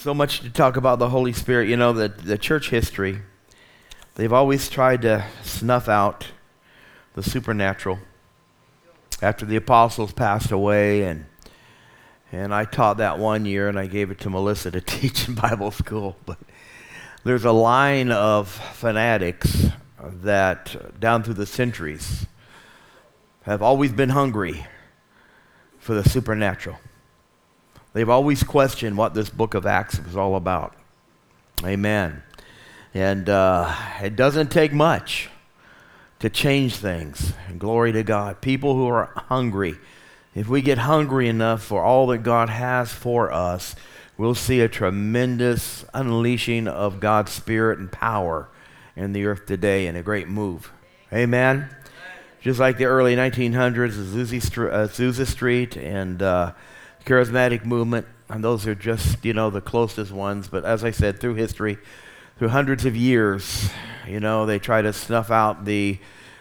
So much to talk about the Holy Spirit. You know, the church history, they've always tried to snuff out the supernatural. After the apostles passed away, and I taught that one year, and I gave it to Melissa to teach in Bible school. But there's a line of fanatics that, down through the centuries, have always been hungry for the supernatural. They've always questioned what this book of Acts was all about. Amen. And it doesn't take much to change things. And glory to God. People who are hungry. If we get hungry enough for all that God has for us, we'll see a tremendous unleashing of God's Spirit and power in the earth today, and a great move. Amen. Just like the early 1900s, Azusa Street and Charismatic movement, and those are just, the closest ones. But as I said, through history, through hundreds of years, they try to snuff out the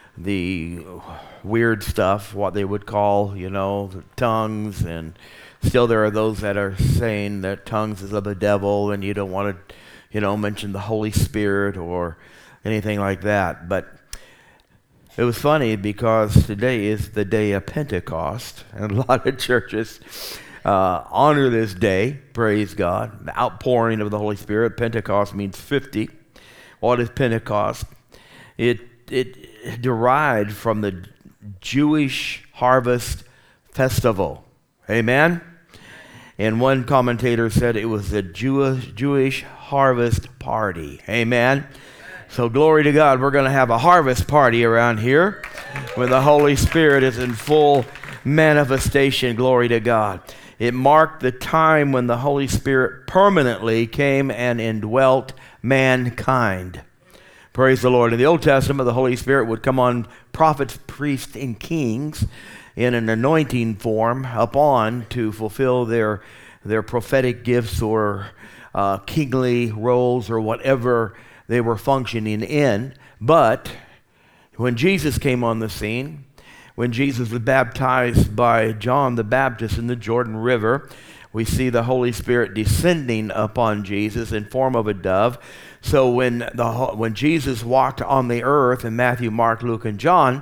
weird stuff, what they would call, the tongues, and still there are those that are saying that tongues is of the devil, and you don't want to, mention the Holy Spirit or anything like that. But it was funny because today is the day of Pentecost, and a lot of churches honor this day, praise God, the outpouring of the Holy Spirit. Pentecost means 50. What is Pentecost? It derived from the Jewish harvest festival. Amen? And one commentator said it was the Jewish harvest party. Amen? So glory to God, we're going to have a harvest party around here when the Holy Spirit is in full manifestation. Glory to God. It marked the time when the Holy Spirit permanently came and indwelt mankind. Praise the Lord. In the Old Testament, the Holy Spirit would come on prophets, priests, and kings in an anointing form upon to fulfill their prophetic gifts or kingly roles or whatever they were functioning in. But when Jesus came on the scene, when Jesus was baptized by John the Baptist in the Jordan River, we see the Holy Spirit descending upon Jesus in form of a dove. So when Jesus walked on the earth in Matthew, Mark, Luke, and John,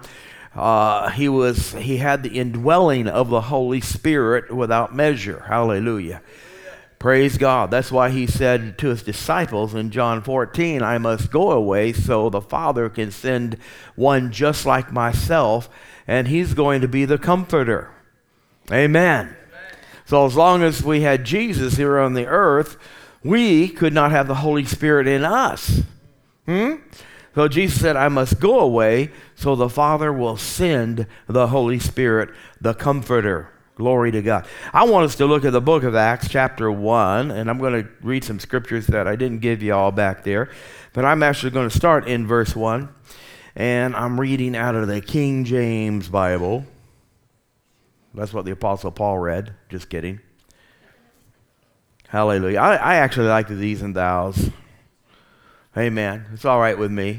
he had the indwelling of the Holy Spirit without measure. Hallelujah. Praise God. That's why he said to his disciples in John 14, I must go away so the Father can send one just like myself, and he's going to be the comforter. Amen. So as long as we had Jesus here on the earth, we could not have the Holy Spirit in us. So Jesus said, I must go away so the Father will send the Holy Spirit, the comforter. Glory to God. I want us to look at the book of Acts, chapter 1, and I'm going to read some scriptures that I didn't give you all back there, but I'm actually going to start in verse 1, and I'm reading out of the King James Bible. That's what the Apostle Paul read. Just kidding. Hallelujah. I actually like the these and thous. Amen. It's all right with me.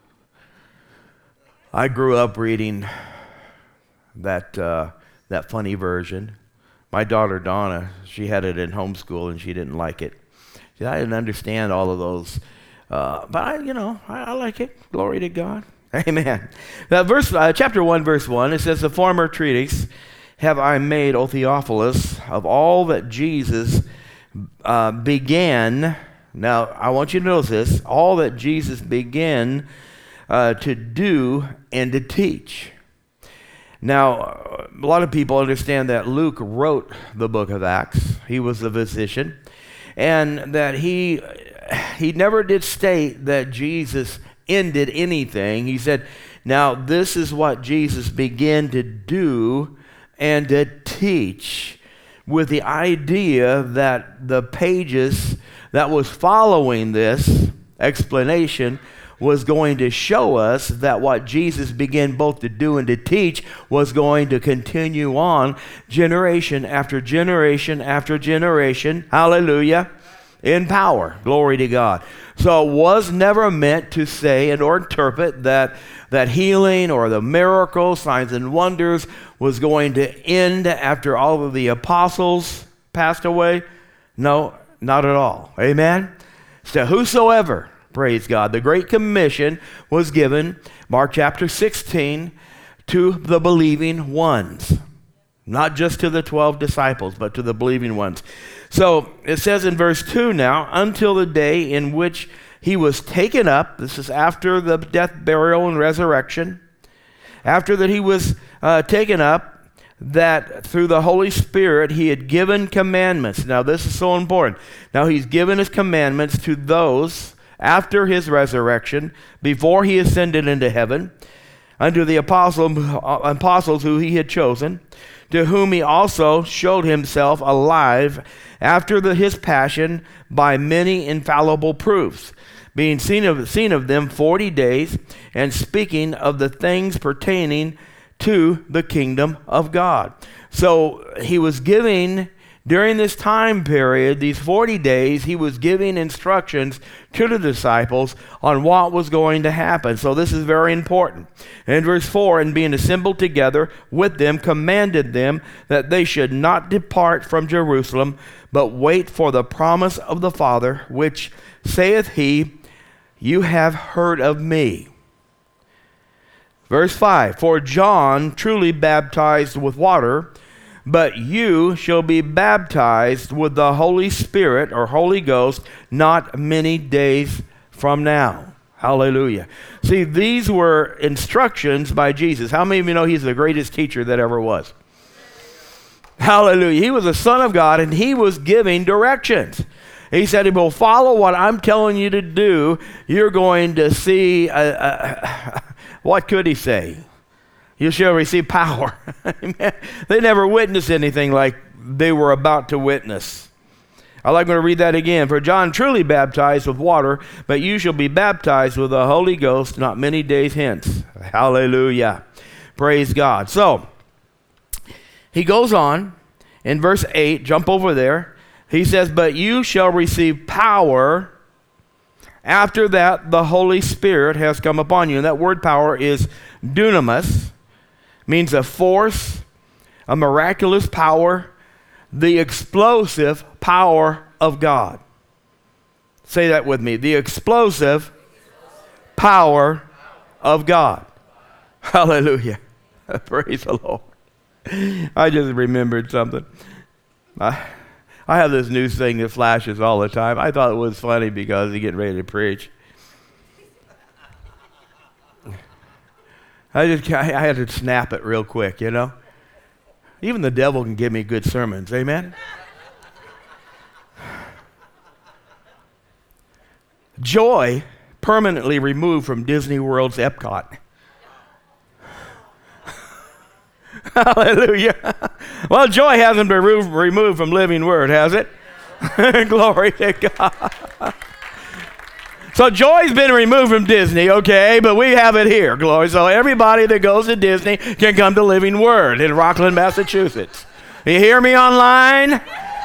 I grew up reading that funny version. My daughter Donna, she had it in homeschool and she didn't like it. I didn't understand all of those, but I like it. Glory to God. Amen. Chapter 1, verse 1, it says, the former treatise have I made, O Theophilus, of all that Jesus began. Now, I want you to notice this, all that Jesus began to do and to teach. Now, a lot of people understand that Luke wrote the book of Acts. He was a physician, and that he never did state that Jesus ended anything. He said, now this is what Jesus began to do and to teach, with the idea that the pages that was following this explanation was going to show us that what Jesus began both to do and to teach was going to continue on generation after generation after generation. Hallelujah. In power. Glory to God. So it was never meant to say and or interpret that healing or the miracles, signs and wonders was going to end after all of the apostles passed away. No, Not at all. Amen? So whosoever, praise God, the Great Commission was given, Mark chapter 16, to the believing ones. Not just to the 12 disciples, but to the believing ones. So it says in verse 2 now, until the day in which he was taken up. This is after the death, burial, and resurrection. After that he was taken up, that through the Holy Spirit he had given commandments. Now this is so important. Now he's given his commandments to those after his resurrection, before he ascended into heaven, unto the apostles who he had chosen, to whom he also showed himself alive after his passion by many infallible proofs, being seen of them 40 days, and speaking of the things pertaining to the kingdom of God. So he was giving, during this time period, these 40 days, he was giving instructions to the disciples on what was going to happen. So this is very important. In verse 4, and being assembled together with them, commanded them that they should not depart from Jerusalem, but wait for the promise of the Father, which saith he, you have heard of me. Verse 5, for John truly baptized with water, but you shall be baptized with the Holy Spirit or Holy Ghost not many days from now. Hallelujah. See, these were instructions by Jesus. How many of you know he's the greatest teacher that ever was? Hallelujah. He was the Son of God, and he was giving directions. He said, if you'll follow what I'm telling you to do, you're going to see, what could he say? You shall receive power. They never witnessed anything like they were about to witness. I'm going to read that again. For John truly baptized with water, but you shall be baptized with the Holy Ghost not many days hence. Hallelujah. Praise God. So, he goes on in verse 8, jump over there. He says, but you shall receive power after that the Holy Spirit has come upon you. And that word power is dunamis. Means a force, a miraculous power, the explosive power of God. Say that with me. The explosive power of God. Hallelujah. Praise the Lord. I just remembered something. I have this news thing that flashes all the time. I thought it was funny because he's getting ready to preach. I had to snap it real quick, you know. Even the devil can give me good sermons, amen? Joy permanently removed from Disney World's Epcot. Hallelujah. Well, joy hasn't been removed from Living Word, has it? Glory to God. So joy's been removed from Disney, okay, but we have it here, glory. So everybody that goes to Disney can come to Living Word in Rockland, Massachusetts. You hear me online?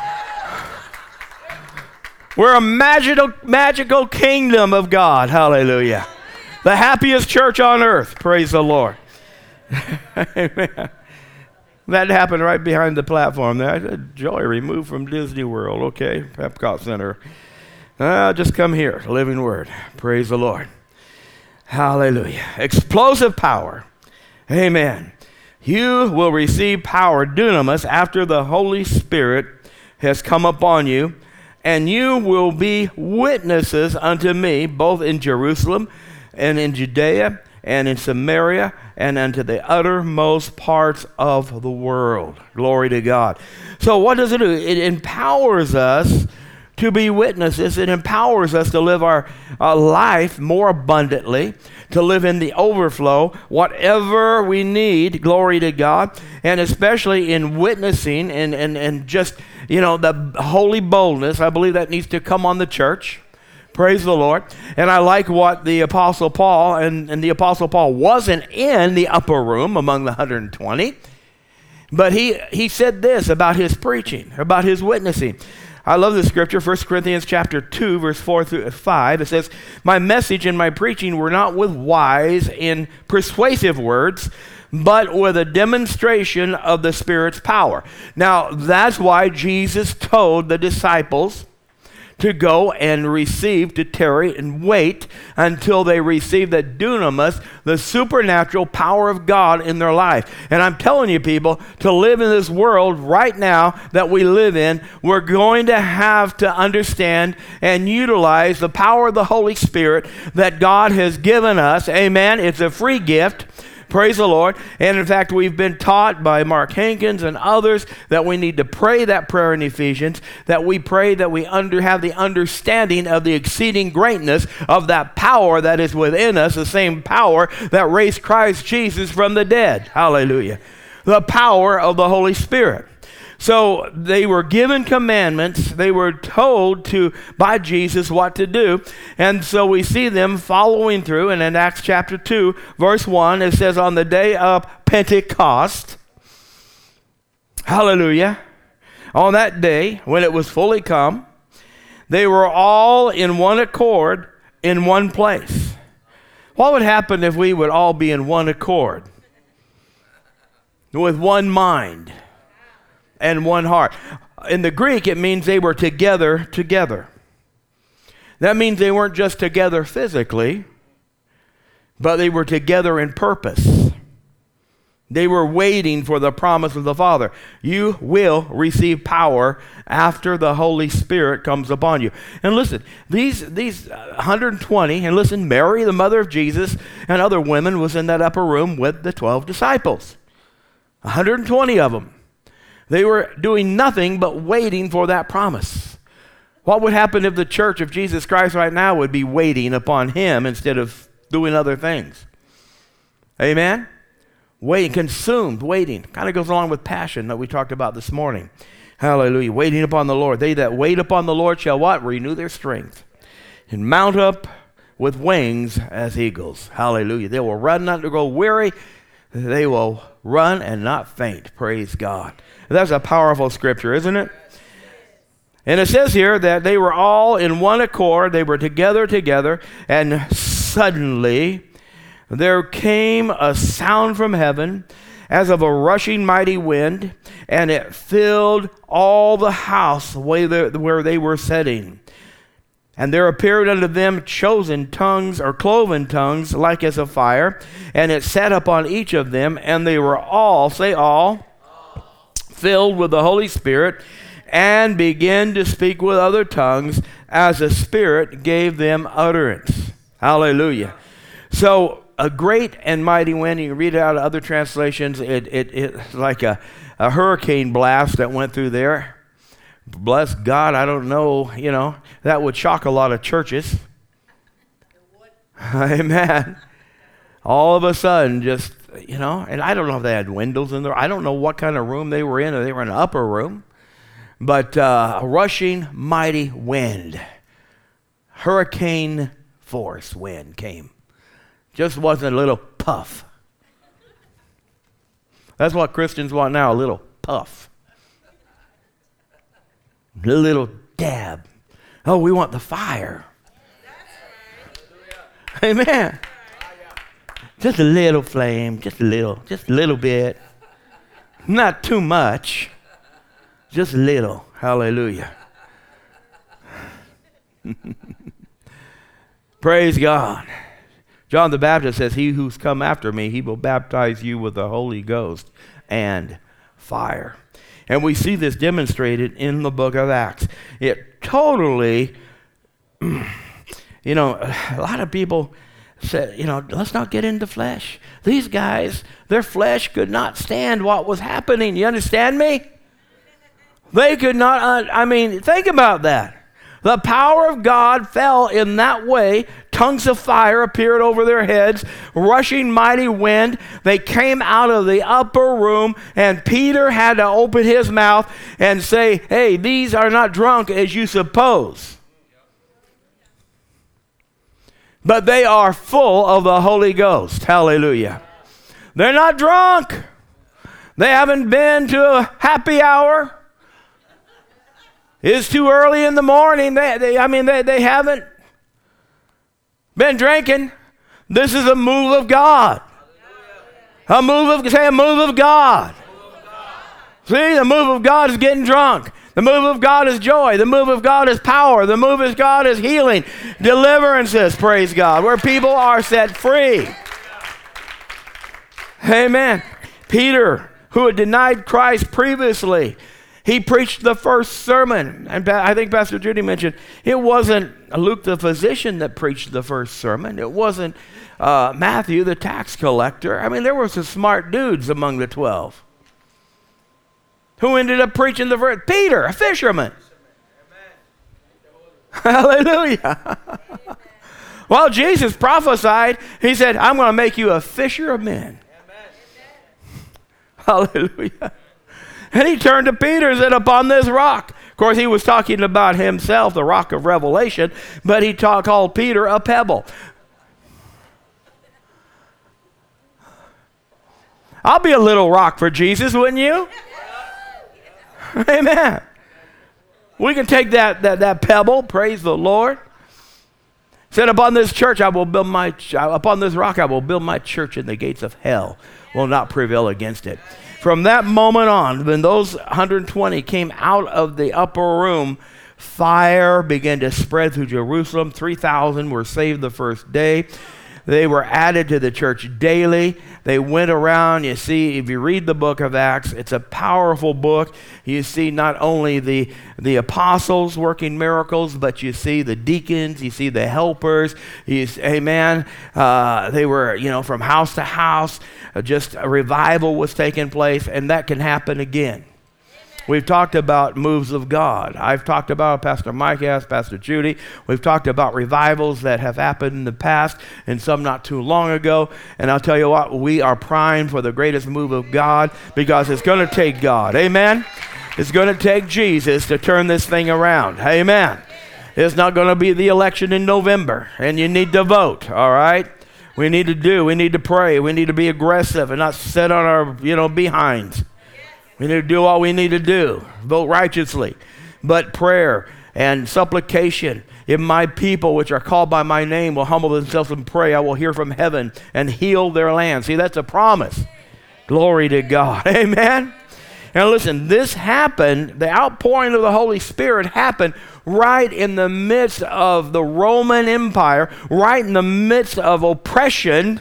We're a magical kingdom of God, hallelujah. The happiest church on earth, praise the Lord. Amen. That happened right behind the platform there. I said, joy removed from Disney World, okay, Epcot Center. Just come here, Living Word. Praise the Lord. Hallelujah. Explosive power. Amen. You will receive power, dunamis, after the Holy Spirit has come upon you, and you will be witnesses unto me, both in Jerusalem and in Judea and in Samaria and unto the uttermost parts of the world. Glory to God. So what does it do? It empowers us to be witnesses. It empowers us to live our life more abundantly, to live in the overflow, whatever we need, glory to God, and especially in witnessing and just, you know, the holy boldness. I believe that needs to come on the church. Praise the Lord. And I like what the Apostle Paul, and the Apostle Paul wasn't in the upper room among the 120, but he said this about his preaching, about his witnessing. I love this scripture, 1 Corinthians chapter 2, verse 4 through 5. It says, my message and my preaching were not with wise and persuasive words, but with a demonstration of the Spirit's power. Now, that's why Jesus told the disciples to go and receive, to tarry and wait until they receive the dunamis, the supernatural power of God in their life. And I'm telling you, people, to live in this world right now that we live in, we're going to have to understand and utilize the power of the Holy Spirit that God has given us. Amen. It's a free gift. Praise the Lord. And in fact, we've been taught by Mark Hankins and others that we need to pray that prayer in Ephesians, that we pray that we have the understanding of the exceeding greatness of that power that is within us, the same power that raised Christ Jesus from the dead. Hallelujah. The power of the Holy Spirit. So they were given commandments. They were told by Jesus what to do. And so we see them following through. And in Acts chapter 2, verse 1, it says, on the day of Pentecost, hallelujah, on that day when it was fully come, they were all in one accord in one place. What would happen if we would all be in one accord? With one mind and one heart. In the Greek, it means they were together. That means they weren't just together physically, but they were together in purpose. They were waiting for the promise of the Father. You will receive power after the Holy Spirit comes upon you. And listen, these 120, and listen, Mary, the mother of Jesus, and other women was in that upper room with the 12 disciples. 120 of them. They were doing nothing but waiting for that promise. What would happen if the church of Jesus Christ right now would be waiting upon him instead of doing other things? Amen? Waiting, consumed, waiting. Kind of goes along with passion that we talked about this morning. Hallelujah. Waiting upon the Lord. They that wait upon the Lord shall what? Renew their strength. And mount up with wings as eagles. Hallelujah. They will run not to grow weary. They will run and not faint. Praise God. That's a powerful scripture, isn't it? And it says here that they were all in one accord. They were together, and suddenly there came a sound from heaven as of a rushing mighty wind, and it filled all the house where they were sitting. And there appeared unto them chosen tongues, or cloven tongues, like as of fire, and it sat upon each of them, and they were all, say all, filled with the Holy Spirit, and began to speak with other tongues as the Spirit gave them utterance. Hallelujah. So a great and mighty wind, you can read it out of other translations, it's like a hurricane blast that went through there. Bless God, I don't know, that would shock a lot of churches. Amen. All of a sudden, just, and I don't know if they had windows in there. I don't know what kind of room they were in, or they were in an upper room. But a rushing mighty wind, hurricane force wind came. Just wasn't a little puff. That's what Christians want now, a little puff. A little dab. Oh, we want the fire. Amen. Just a little flame, just a little bit. Not too much. Just a little. Hallelujah. Praise God. John the Baptist says, he who's come after me, he will baptize you with the Holy Ghost and fire. And we see this demonstrated in the book of Acts. It totally, a lot of people said, let's not get into flesh. These guys, their flesh could not stand what was happening. You understand me? They could not, think about that. The power of God fell in that way. Tongues of fire appeared over their heads, rushing mighty wind. They came out of the upper room, and Peter had to open his mouth and say, hey, these are not drunk as you suppose, but they are full of the Holy Ghost. Hallelujah. They're not drunk. They haven't been to a happy hour. It's too early in the morning. They haven't been drinking. This is a move of God. A move of God. See, the move of God is getting drunk. The move of God is joy. The move of God is power. The move of God is healing, deliverances, praise God, where people are set free. Amen. Peter, who had denied Christ previously, he preached the first sermon. And I think Pastor Judy mentioned, it wasn't Luke the physician that preached the first sermon. It wasn't Matthew the tax collector. I mean, there were some smart dudes among the 12. Who ended up preaching the verse? Peter, a fisherman. Hallelujah. Well, Jesus prophesied. He said, I'm going to make you a fisher of men. Hallelujah. And he turned to Peter and said, upon this rock. Of course, he was talking about himself, the rock of revelation, but he called Peter a pebble. I'll be a little rock for Jesus, wouldn't you? Amen. We can take that pebble, praise the Lord. Said, upon this church I will build upon this rock I will build my church, and the gates of hell will not prevail against it. From that moment on, when those 120 came out of the upper room, fire began to spread through Jerusalem. 3,000 were saved the first day. They were added to the church daily. They went around. You see, if you read the book of Acts, it's a powerful book. You see not only the apostles working miracles, but you see the deacons, you see the helpers. Amen. They were, from house to house. Just a revival was taking place, and that can happen again. We've talked about moves of God. I've talked about, Pastor Mike has, Pastor Judy. We've talked about revivals that have happened in the past and some not too long ago. And I'll tell you what, we are primed for the greatest move of God, because it's going to take God. Amen? It's going to take Jesus to turn this thing around. Amen? It's not going to be the election in November, and you need to vote, all right? We need to pray. We need to be aggressive and not sit on our, behinds. We need to do all we need to do. Vote righteously. But prayer and supplication, if my people which are called by my name will humble themselves and pray, I will hear from heaven and heal their land. See, that's a promise. Glory to God. Amen? And listen, this happened, the outpouring of the Holy Spirit happened right in the midst of the Roman Empire, right in the midst of oppression.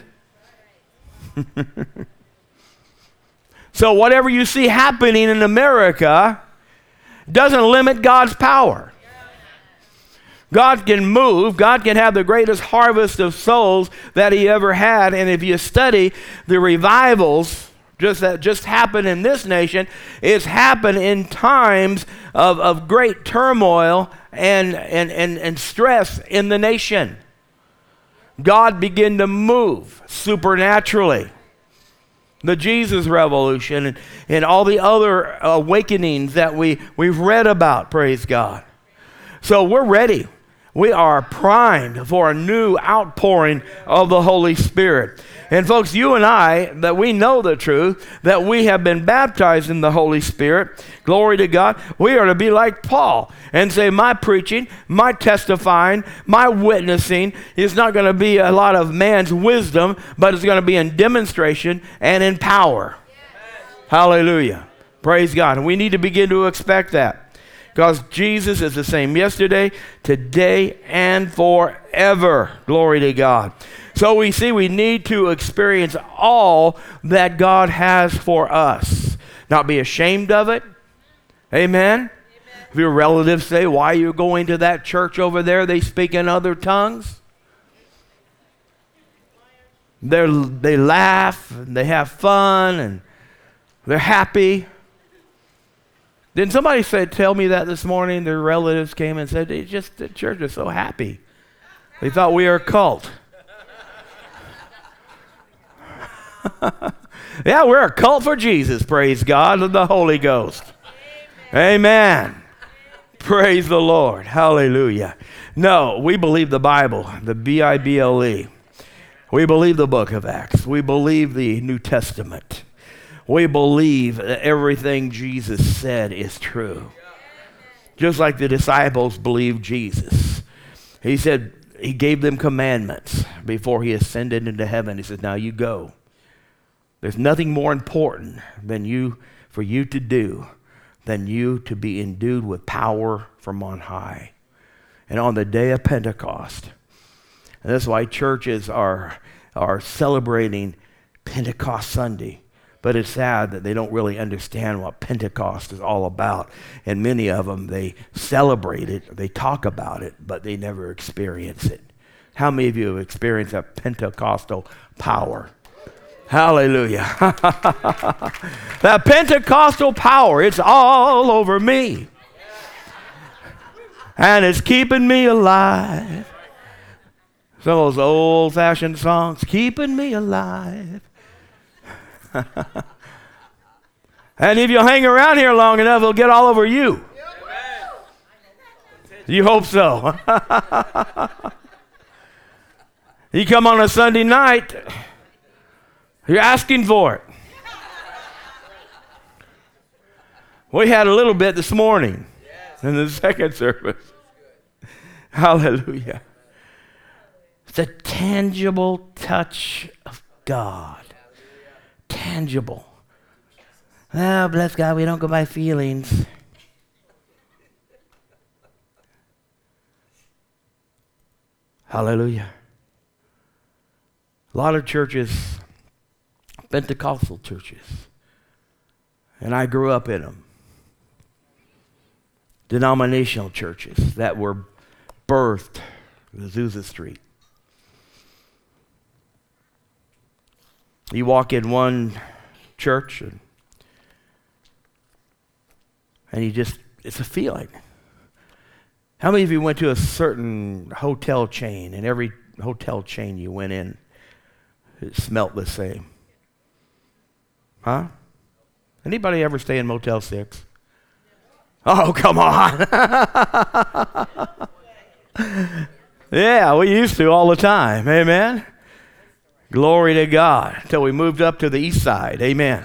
So whatever you see happening in America doesn't limit God's power. God can move. God can have the greatest harvest of souls that he ever had. And if you study the revivals that just happened in this nation, it's happened in times of great turmoil and stress in the nation. God began to move supernaturally. The Jesus Revolution and all the other awakenings that we've read about, praise God. So we're ready. We are primed for a new outpouring of the Holy Spirit. And folks, you and I, that we know the truth, that we have been baptized in the Holy Spirit, glory to God, we are to be like Paul and say, my preaching, my testifying, my witnessing is not going to be a lot of man's wisdom, but it's going to be in demonstration and in power. Yes. Hallelujah. Praise God. And we need to begin to expect that. Because Jesus is the same yesterday, today, and forever. Glory to God. So we see we need to experience all that God has for us. Not be ashamed of it. Amen? If your relatives say, why are you going to that church over there? They speak in other tongues. They laugh, and they have fun, and they're happy. Didn't somebody tell me that this morning? Their relatives came and said, the church is so happy. They thought we were a cult. Yeah, we're a cult for Jesus, praise God, and the Holy Ghost. Amen. Praise the Lord. Hallelujah. No, we believe the Bible, the Bible. We believe the book of Acts. We believe the New Testament. We believe that everything Jesus said is true. Just like the disciples believed Jesus. He said, he gave them commandments before he ascended into heaven. He said, now you go. There's nothing more important than for you to do than you to be endued with power from on high. And on the day of Pentecost, and that's why churches are celebrating Pentecost Sunday. But it's sad that they don't really understand what Pentecost is all about. And many of them, they celebrate it, they talk about it, but they never experience it. How many of you have experienced that Pentecostal power? Hallelujah. That Pentecostal power, it's all over me. And it's keeping me alive. Some of those old-fashioned songs, keeping me alive. And if you hang around here long enough, it'll get all over you. You hope so. You come on a Sunday night, you're asking for it. We had a little bit this morning in the second service. Hallelujah. The tangible touch of God. Tangible. Oh, bless God, we don't go by feelings. Hallelujah. A lot of churches, Pentecostal churches, and I grew up in them, denominational churches that were birthed in Azusa Street. You walk in one church and you just, it's a feeling. How many of you went to a certain hotel chain, and every hotel chain you went in, it smelt the same? Huh? Anybody ever stay in Motel 6? Oh, come on. Yeah, we used to all the time. Amen. Glory to God. Until we moved up to the east side. Amen.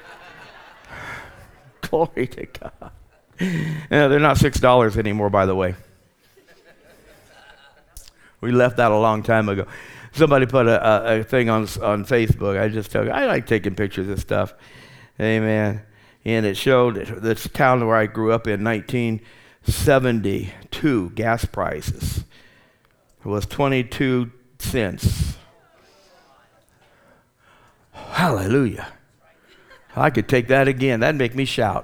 Glory to God. Yeah, they're not $6 anymore, by the way. We left that a long time ago. Somebody put a thing on Facebook. I just tell you, I like taking pictures of stuff. Amen. And it showed this town where I grew up in 1972, gas prices. It was 22 cents. Hallelujah. I could take that again. That'd make me shout.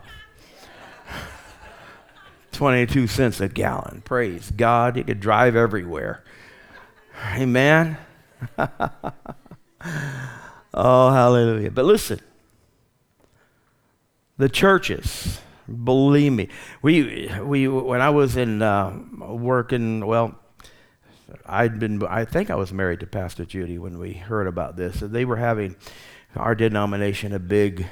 22 cents a gallon. Praise God. You could drive everywhere. Amen. Oh, hallelujah. But listen, the churches, believe me, we when I was in working, well, I think I was married to Pastor Judy when we heard about this. They were having our denomination a big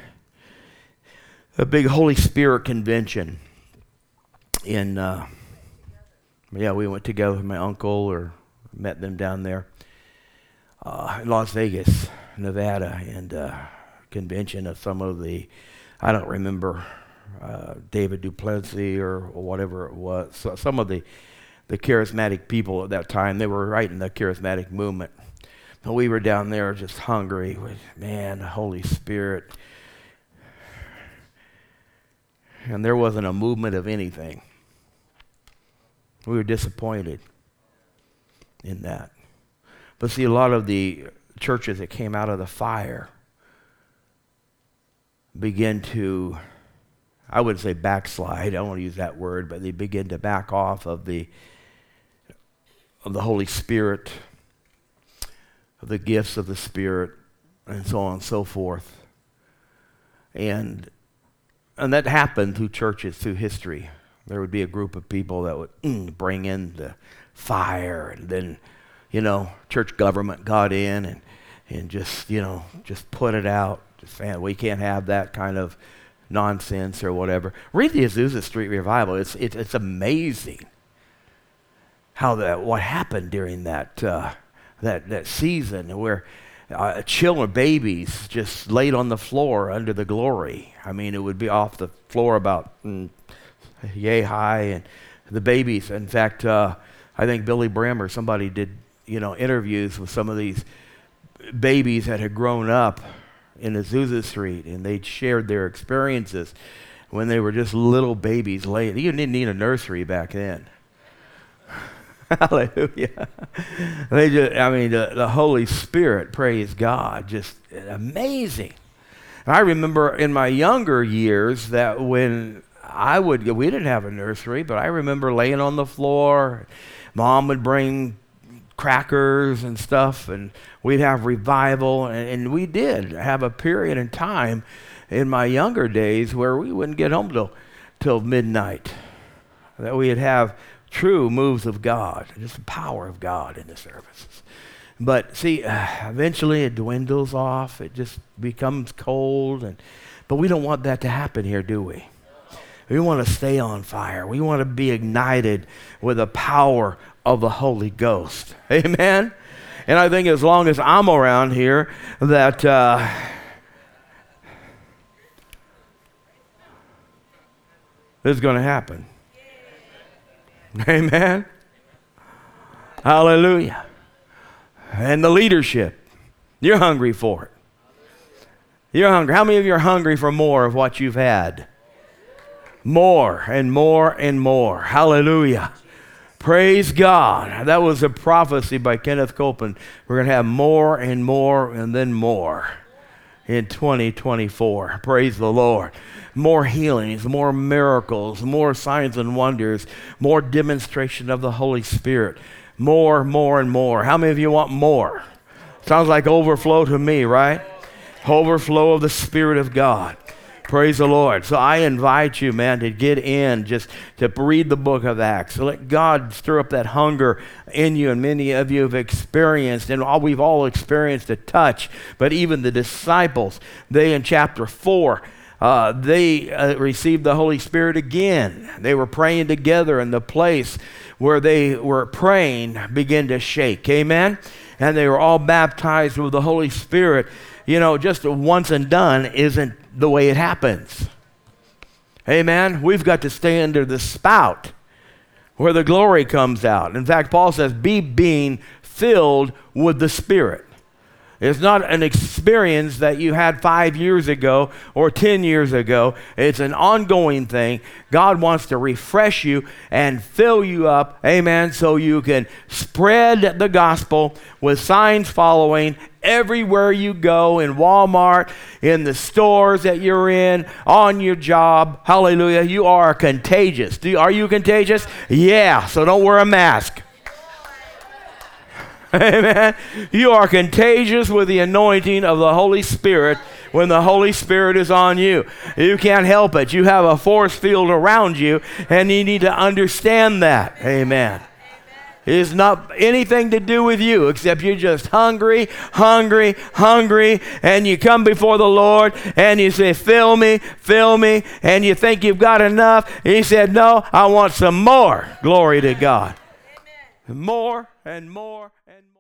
Holy Spirit convention in we went together with my uncle, or met them down there in Las Vegas, Nevada, and convention of some of the, I don't remember, David Duplessis or whatever it was. So some of the charismatic people at that time, they were right in the charismatic movement. But we were down there just hungry with, man, the Holy Spirit. And there wasn't a movement of anything. We were disappointed in that. But see, a lot of the churches that came out of the fire began to, I wouldn't say backslide, I don't want to use that word, but they begin to back off of the Holy Spirit, of the gifts of the Spirit, and so on and so forth. And that happened through churches, through history. There would be a group of people that would bring in the fire, and then, church government got in and just put it out. Just saying, we can't have that kind of nonsense or whatever. Read the Azusa Street Revival. It's amazing how what happened during that season, where children, babies, just laid on the floor under the glory. I mean, it would be off the floor about yay high, and the babies. In fact, I think Billy Brim or somebody did interviews with some of these babies that had grown up in Azusa Street, and they'd shared their experiences when they were just little babies laying. You didn't need a nursery back then. Hallelujah. The Holy Spirit, praise God, just amazing. And I remember in my younger years that when we didn't have a nursery, but I remember laying on the floor. Mom would bring crackers and stuff, and we'd have revival, and we did have a period in time in my younger days where we wouldn't get home till midnight, that we'd have true moves of God, just the power of God in the services. But see, eventually it dwindles off, it just becomes cold, but we don't want that to happen here, do we? We want to stay on fire. We want to be ignited with the power of the Holy Ghost. Amen? And I think as long as I'm around here, that this is going to happen. Amen? Hallelujah. And the leadership, you're hungry for it. You're hungry. How many of you are hungry for more of what you've had? More and more and more. Hallelujah. Praise God. That was a prophecy by Kenneth Copeland. We're going to have more and more and then more in 2024. Praise the Lord. More healings, more miracles, more signs and wonders, more demonstration of the Holy Spirit. More and more. How many of you want more? Sounds like overflow to me, right? Overflow of the Spirit of God. Praise the Lord. So I invite you, man, to get in, just to read the book of Acts. So let God stir up that hunger in you, and many of you have experienced, and we've all experienced a touch, but even the disciples, they in chapter 4, they received the Holy Spirit again. They were praying together, and the place where they were praying began to shake. Amen? And they were all baptized with the Holy Spirit. You know, just once and done isn't the way it happens. Amen? We've got to stay under the spout where the glory comes out. In fact, Paul says, be being filled with the Spirit. It's not an experience that you had 5 years ago or 10 years ago. It's an ongoing thing. God wants to refresh you and fill you up, amen, so you can spread the gospel with signs following everywhere you go, in Walmart, in the stores that you're in, on your job. Hallelujah. You are contagious. Are you contagious? Yeah, so don't wear a mask. Amen. You are contagious with the anointing of the Holy Spirit when the Holy Spirit is on you. You can't help it. You have a force field around you, and you need to understand that. Amen. It is not anything to do with you except you're just hungry, and you come before the Lord and you say, fill me, and you think you've got enough. He said, no, I want some more. Glory to God. Amen. More and more and more.